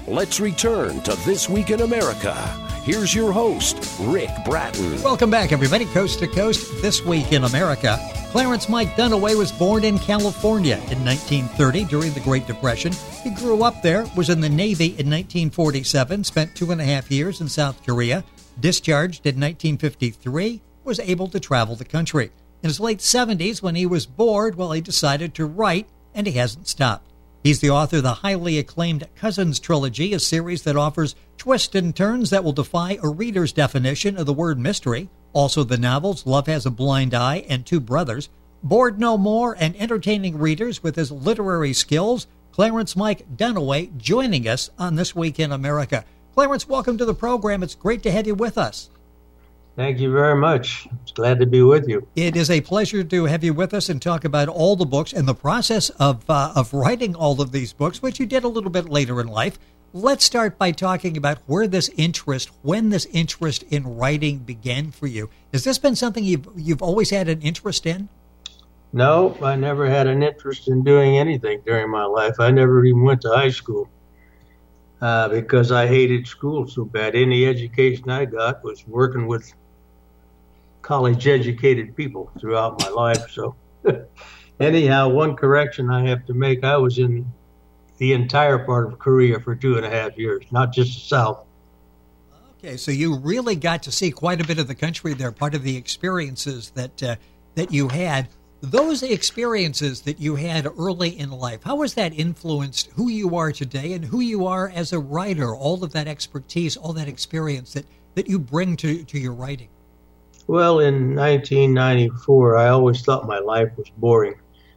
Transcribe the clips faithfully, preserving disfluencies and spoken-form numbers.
Let's return to This Week in America. Here's your host, Rick Bratton. Welcome back, everybody. Coast to Coast, This Week in America. Clarence Mike Dunaway was born in California in nineteen thirty during the Great Depression. He grew up there, was in the Navy in nineteen forty-seven, spent two and a half years in South Korea, discharged in nineteen fifty-three, was able to travel the country. In his late seventies, when he was bored, well, he decided to write, and he hasn't stopped. He's the author of the highly acclaimed Cousins Trilogy, a series that offers twists and turns that will defy a reader's definition of the word mystery. Also the novels Love Has a Blind Eye and Two Brothers. Bored no more and entertaining readers with his literary skills, Clarence Mike Dunaway joining us on This Week in America. Clarence, welcome to the program. It's great to have you with us. Thank you very much. It's glad to be with you. It is a pleasure to have you with us and talk about all the books and the process of uh, of writing all of these books, which you did a little bit later in life. Let's start by talking about where this interest, when this interest in writing began for you. Has this been something you've, you've always had an interest in? No, I never had an interest in doing anything during my life. I never even went to high school uh, because I hated school so bad. Any education I got was working with college-educated people throughout my life. So anyhow, one correction I have to make, I was in the entire part of Korea for two and a half years, not just the South. Okay, so you really got to see quite a bit of the country there, part of the experiences that uh, that you had. Those experiences that you had early in life, how has that influenced who you are today and who you are as a writer, all of that expertise, all that experience that, that you bring to, to your writing? Well, in nineteen ninety-four, I always thought my life was boring.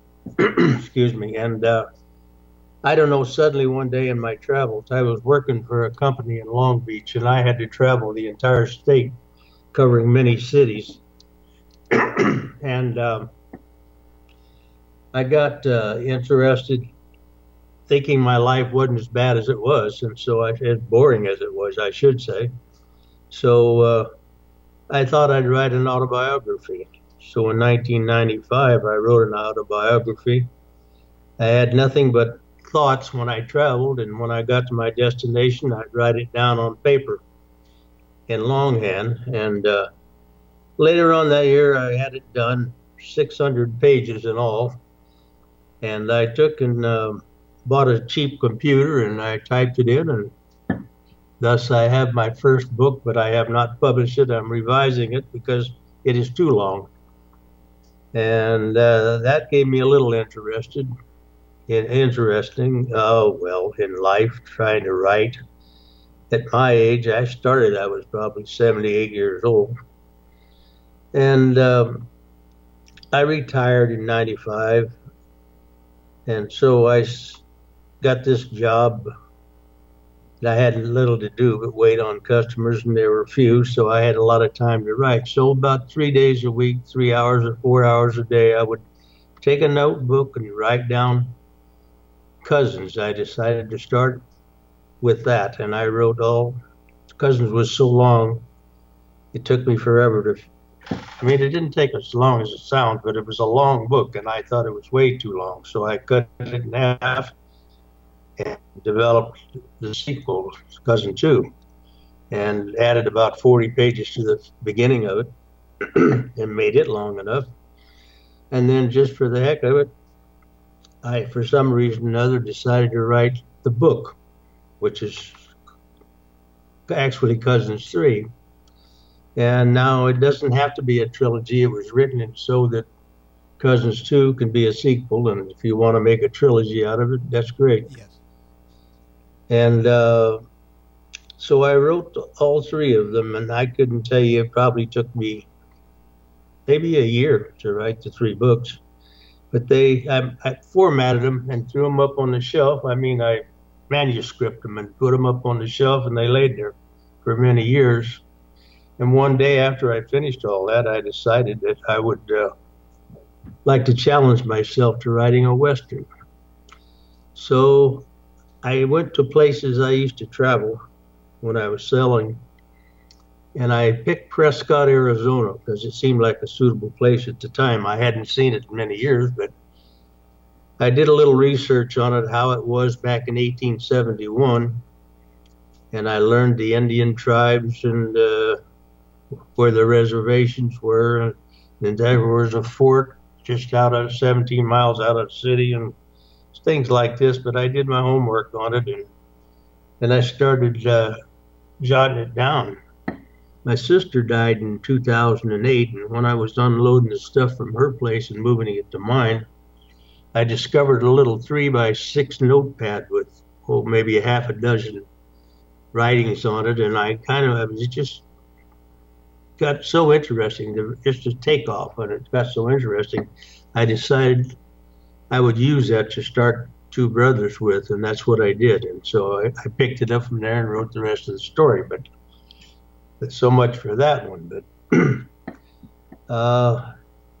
Excuse me. And uh, I don't know, suddenly one day in my travels, I was working for a company in Long Beach, and I had to travel the entire state, covering many cities. and um, I got uh, interested, thinking my life wasn't as bad as it was, and so I, as boring as it was, I should say. So uh, I thought I'd write an autobiography. So in nineteen ninety-five, I wrote an autobiography. I had nothing but thoughts when I traveled, and when I got to my destination, I'd write it down on paper in longhand. And uh, later on that year, I had it done, six hundred pages in all. And I took and uh, bought a cheap computer, and I typed it in, and thus, I have my first book, but I have not published it. I'm revising it because it is too long. And uh, that gave me a little interested, in, interesting, oh, well, in life, trying to write. At my age, I started, I was probably seventy-eight years old. And um, I retired in ninety-five. And so I got this job. I had little to do but wait on customers, and there were few, so I had a lot of time to write. So about three days a week, three hours or four hours a day, I would take a notebook and write down Cousins. I decided to start with that, and I wrote all. Cousins was so long, it took me forever to. I mean, it didn't take as long as it sounds, but it was a long book, and I thought it was way too long, so I cut it in half and developed the sequel, Cousin Two, and added about forty pages to the beginning of it and made it long enough. And then just for the heck of it, I, for some reason or another, decided to write the book, which is actually Cousins Three. And now it doesn't have to be a trilogy. It was written so that Cousins Two can be a sequel, and if you want to make a trilogy out of it, that's great. Yes. And uh, so I wrote all three of them, and I couldn't tell you, it probably took me maybe a year to write the three books. But they, I, I formatted them and threw them up on the shelf. I mean, I manuscript them and put them up on the shelf, and they laid there for many years. And one day after I finished all that, I decided that I would uh, like to challenge myself to writing a Western. So I went to places I used to travel when I was selling, and I picked Prescott, Arizona, because it seemed like a suitable place at the time. I hadn't seen it in many years, but I did a little research on it, how it was back in eighteen seventy-one, and I learned the Indian tribes and uh, where the reservations were, and there was a fort just out of seventeen miles out of the city, and things like this. But I did my homework on it, and and I started uh, jotting it down. My sister died in two thousand eight, and when I was unloading the stuff from her place and moving it to mine, I discovered a little three by six notepad with, oh, maybe a half a dozen writings on it, and I kind of, it just got so interesting, to, just to take off, and it got so interesting, I decided I would use that to start Two Brothers with, and that's what I did. And so I, I picked it up from there and wrote the rest of the story. But, but so much for that one. But uh,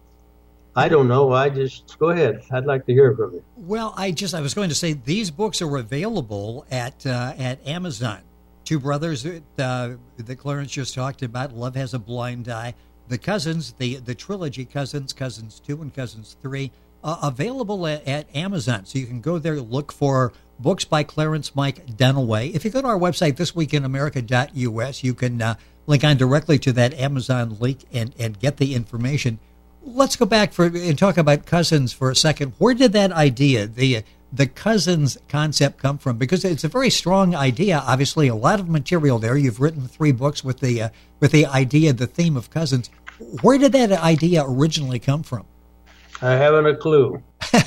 I don't know. I just go ahead. I'd like to hear from you. Well, I just I was going to say these books are available at uh, at Amazon. Two Brothers uh, that Clarence just talked about. Love Has a Blind Eye. The Cousins, the the trilogy Cousins, Cousins Two, and Cousins Three. Uh, available at, at Amazon. So you can go there, look for books by Clarence Mike Dunaway. If you go to our website, this week in america dot u s, you can uh, link on directly to that Amazon link and, and get the information. Let's go back for and talk about Cousins for a second. Where did that idea, the the Cousins concept, come from? Because it's a very strong idea. Obviously, a lot of material there. You've written three books with the uh, with the idea, the theme of cousins. Where did that idea originally come from? I haven't a clue.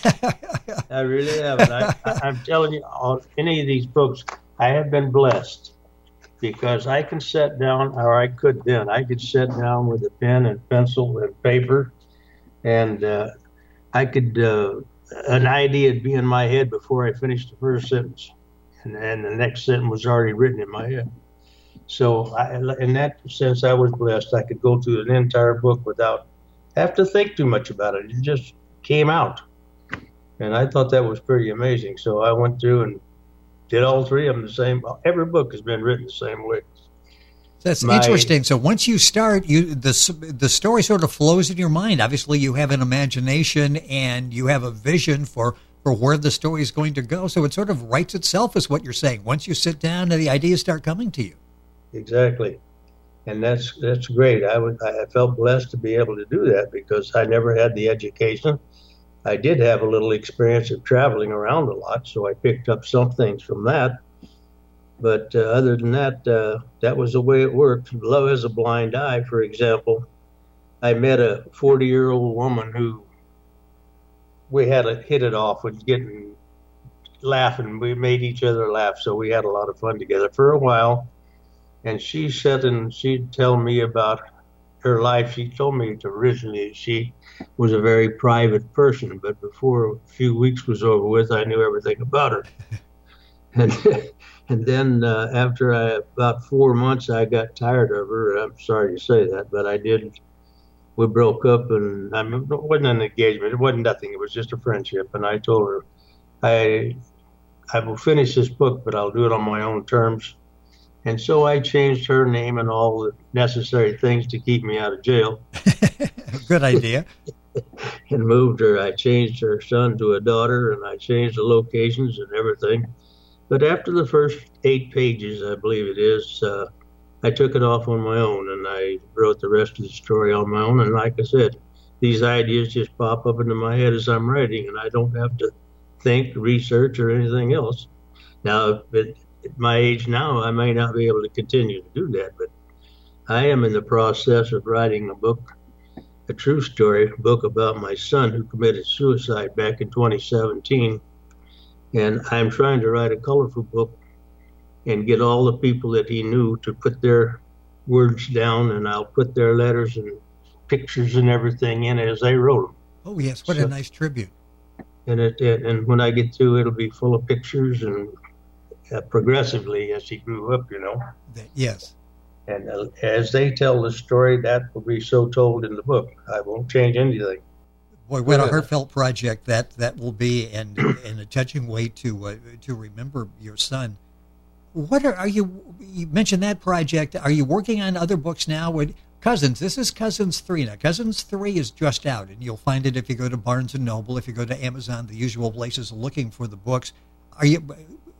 I really haven't. I, I'm telling you, on any of these books, I have been blessed because I can sit down, or I could then, I could sit down with a pen and pencil and paper, and uh, I could, uh, an idea would be in my head before I finished the first sentence, and, and the next sentence was already written in my head. So I, in that sense, I was blessed. I could go through an entire book without have to think too much about it. It just came out. And I thought that was pretty amazing. So I went through and did all three of them the same. Every book has been written the same way. That's My, interesting. So once you start, you the the story sort of flows in your mind. Obviously, you have an imagination and you have a vision for, for where the story is going to go. So it sort of writes itself, is what you're saying. Once you sit down, the ideas start coming to you. Exactly. And that's that's great. I would I felt blessed to be able to do that because I never had the education. I did have a little experience of traveling around a lot, so I picked up some things from that. But uh, other than that, uh, that was the way it worked. Love Has a Blind Eye, for example. I met a forty-year-old woman who we had a, hit it off with getting laughing. We made each other laugh, so we had a lot of fun together for a while. And she said, and she'd tell me about her life. She told me that originally she was a very private person, but before a few weeks was over with, I knew everything about her. and and then uh, after I, about four months, I got tired of her. I'm sorry to say that, but I did. We broke up, and I mean, it wasn't an engagement. It wasn't nothing. It was just a friendship. And I told her, I I will finish this book, but I'll do it on my own terms. And so I changed her name and all the necessary things to keep me out of jail. Good idea. And moved her. I changed her son to a daughter, and I changed the locations and everything. But after the first eight pages, I believe it is, uh, I took it off on my own, and I wrote the rest of the story on my own. And like I said, these ideas just pop up into my head as I'm writing, and I don't have to think, research, or anything else. Now, it, at my age now, I may not be able to continue to do that, but I am in the process of writing a book, a true story, a book about my son who committed suicide back in twenty seventeen. And I'm trying to write a colorful book and get all the people that he knew to put their words down, and I'll put their letters and pictures and everything in as they wrote them. Oh, yes. What so, a nice tribute. And, it, it, and when I get through, it'll be full of pictures and Uh, progressively as he grew up, you know. Yes. And uh, as they tell the story, that will be so told in the book. I won't change anything. Boy, what a heartfelt project that, that will be, and and a touching way to uh, to remember your son. What are, are you? You mentioned that project. Are you working on other books now? With Cousins, this is Cousins three now. Cousins three is just out, and you'll find it if you go to Barnes and Noble, if you go to Amazon, the usual places looking for the books. Are you?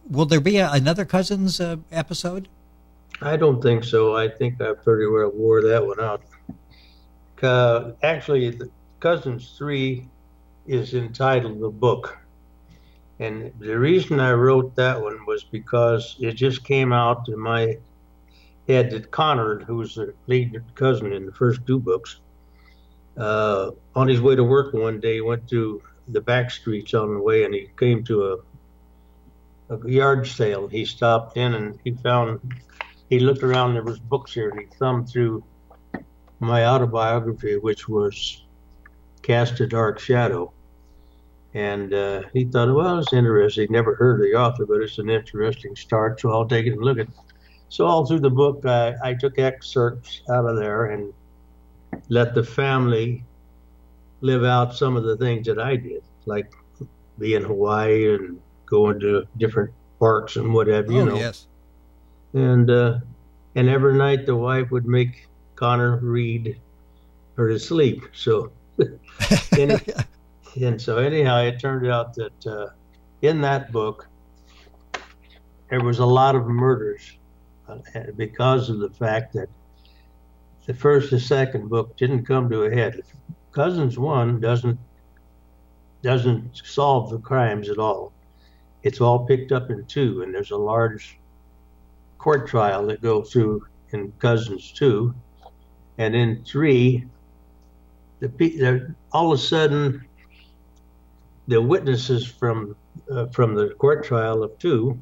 will there be a, another Cousins uh, episode? I don't think so. I think I pretty well wore that one out. Uh, actually, the Cousins three is entitled The Book. And the reason I wrote that one was because it just came out in my head that Connor, who was the lead cousin in the first two books, uh, on his way to work one day, he went through the back streets on the way, and he came to a, a yard sale. He stopped in, and he found, he looked around, there was books here, and he thumbed through my autobiography, which was Cast a Dark Shadow. And uh, he thought, well, it's interesting. He'd never heard of the author, but it's an interesting start, so I'll take it and look at it. So all through the book, I, I took excerpts out of there and let the family live out some of the things that I did, like be in Hawaii and going to different parks and whatever, you oh, know. Yes. And uh, and every night the wife would make Connor read her to sleep. So, and, and so anyhow, it turned out that uh, in that book there was a lot of murders uh, because of the fact that the first and second book didn't come to a head. Cousins one doesn't doesn't solve the crimes at all. It's all picked up in two, and there's a large court trial that goes through in Cousins two, and in three, the, the all of a sudden the witnesses from uh, from the court trial of two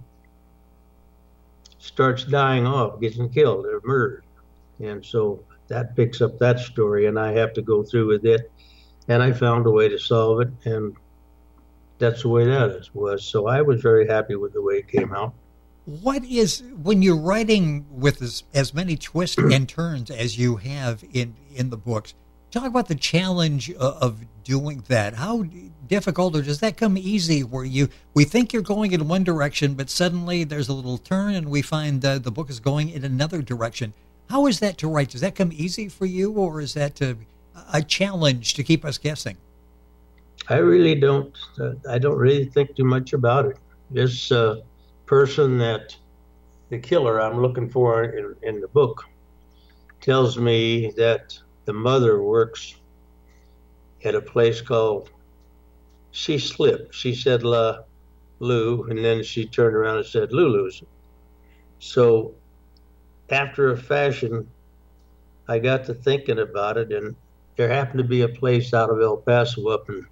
starts dying off, getting killed, they're murdered, and so that picks up that story, and I have to go through with it, and I found a way to solve it, and that's the way that is, was. So I was very happy with the way it came out. What is, when you're writing with as, as many twists and turns as you have in, in the books, talk about the challenge of, of doing that. How difficult, or does that come easy where you, we think you're going in one direction, but suddenly there's a little turn and we find uh, the book is going in another direction? How is that to write? Does that come easy for you, or is that a, a challenge to keep us guessing? I really don't. Uh, I don't really think too much about it. This uh, person that the killer I'm looking for in, in the book tells me that the mother works at a place called. She slipped. She said La Lou, and then she turned around and said Lulu's. So, after a fashion, I got to thinking about it, and there happened to be a place out of El Paso up in,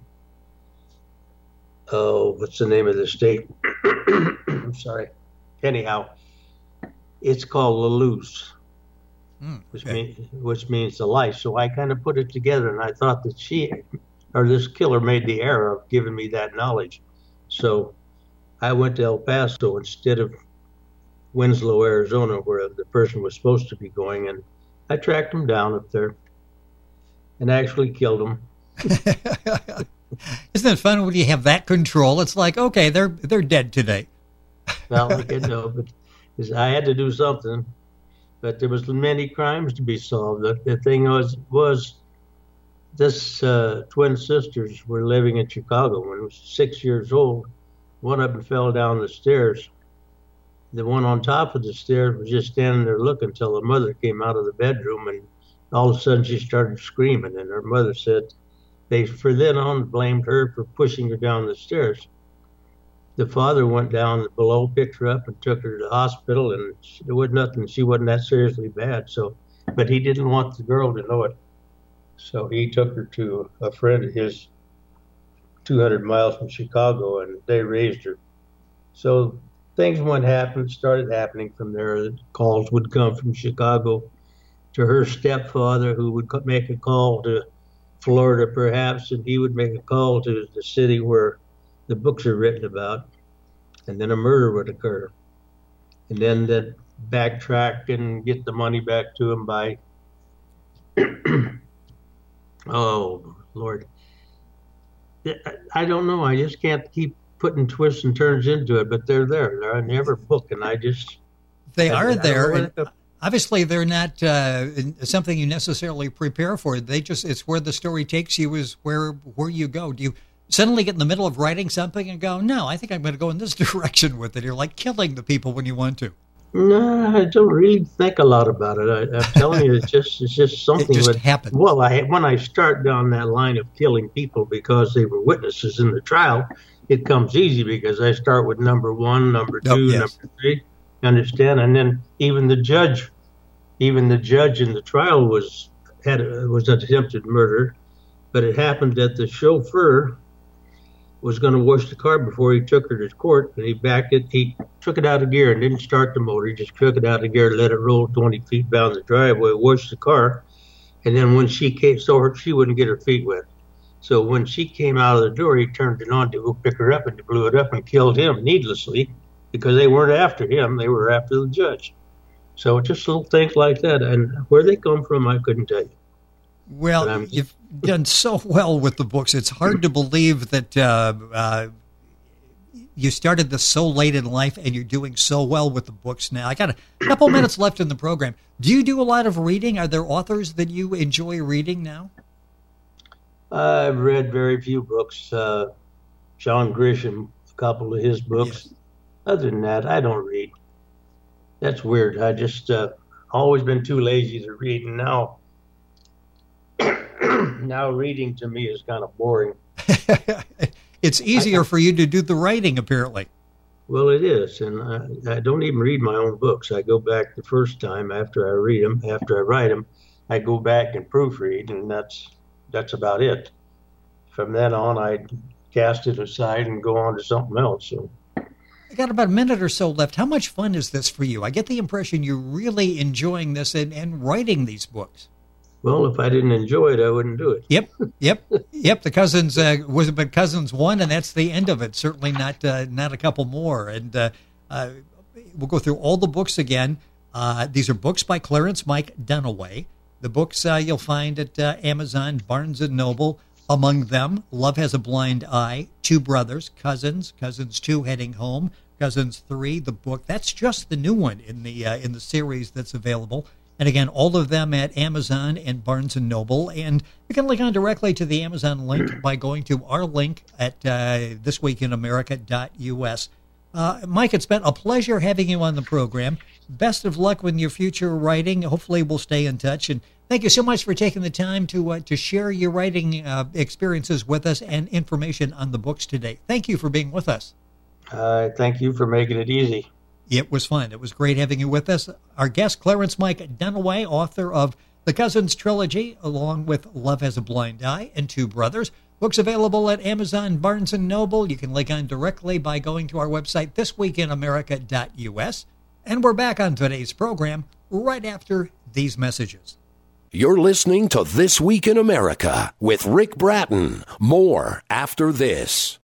oh, what's the name of the state? I'm sorry. Anyhow, it's called La Luz, mm, which, okay. mean, which means the light. So I kind of put it together, and I thought that she, or this killer, made the error of giving me that knowledge. So I went to El Paso instead of Winslow, Arizona, where the person was supposed to be going, and I tracked him down up there and actually killed him. Isn't it fun when you have that control? It's like, okay, they're they're dead today. Well, I didn't know, but I had to do something. But there was many crimes to be solved. The, the thing was, was this uh, twin sisters were living in Chicago when I was six years old. One of them fell down the stairs. The one on top of the stairs was just standing there looking until the mother came out of the bedroom, and all of a sudden she started screaming, and her mother said they, for then on, blamed her for pushing her down the stairs. The father went down below, picked her up, and took her to the hospital, and there was nothing. She wasn't that seriously bad, so, but he didn't want the girl to know it. So he took her to a friend of his two hundred miles from Chicago, and they raised her. So things went happen, started happening from there. The calls would come from Chicago to her stepfather, who would make a call to Florida perhaps, and he would make a call to the city where the books are written about, and then a murder would occur. And then they'd backtrack and get the money back to him by, oh, Lord. I don't know. I just can't keep putting twists and turns into it, but they're there. They're in every book, and I just... They I, are I there. And obviously, they're not uh, something you necessarily prepare for. They just, it's where the story takes you, is where where you go. Do you suddenly get in the middle of writing something and go, no, I think I'm going to go in this direction with it. You're like killing the people when you want to. No, I don't really think a lot about it. I, I'm telling you, it's just it's just something it just that happens. Well, I when I start down that line of killing people because they were witnesses in the trial, it comes easy because I start with number one, number two, oh, yes. number three. You understand? And then even the judge, even the judge in the trial was had was attempted murder, but it happened that the chauffeur was going to wash the car before he took her to court, and he backed it. He took it out of gear and didn't start the motor. He just took it out of gear, let it roll twenty feet down the driveway, washed the car, and then when she came, so her, she wouldn't get her feet wet. So when she came out of the door, he turned it on to go pick her up, and he blew it up and killed him needlessly because they weren't after him. They were after the judge. So just little things like that. And where they come from, I couldn't tell you. Well, you've done so well with the books. It's hard to believe that uh, uh, you started this so late in life and you're doing so well with the books now. I got a couple minutes left in the program. Do you do a lot of reading? Are there authors that you enjoy reading now? I've read very few books. Uh, John Grisham, a couple of his books. Yes. Other than that, I don't read. That's weird. I just uh, always been too lazy to read, and now now reading to me is kind of boring. It's easier I, for you to do the writing, apparently. Well, it is, and I, I don't even read my own books. I go back the first time after I read them, after I write them, I go back and proofread, and that's that's about it. From then on, I cast it aside and go on to something else. So. I got about a minute or so left. How much fun is this for you? I get the impression you're really enjoying this and, and writing these books. Well, if I didn't enjoy it, I wouldn't do it. Yep, yep, yep. The Cousins uh, was but Cousins one, and that's the end of it. Certainly not uh, not a couple more. And uh, uh, we'll go through all the books again. Uh, these are books by Clarence Mike Dunaway. The books uh, you'll find at uh, Amazon, Barnes and Noble. Among them, Love Has a Blind Eye, Two Brothers, Cousins, Cousins two, Heading Home, Cousins three, the book. That's just the new one in the uh, in the series that's available. And again, all of them at Amazon and Barnes and Noble. And you can link on directly to the Amazon link by going to our link at uh, this week in america dot u s. Uh, Mike, it's been a pleasure having you on the program. Best of luck with your future writing. Hopefully we'll stay in touch. And thank you so much for taking the time to uh, to share your writing uh, experiences with us and information on the books today. Thank you for being with us. Uh, thank you for making it easy. It was fun. It was great having you with us. Our guest, Clarence Mike Dunaway, author of the Cousins trilogy, along with Love Has a Blind Eye and Two Brothers. Books available at Amazon, Barnes and Noble. You can link on directly by going to our website, this week in america dot u s. And we're back on today's program right after these messages. You're listening to This Week in America with Rick Bratton. More after this.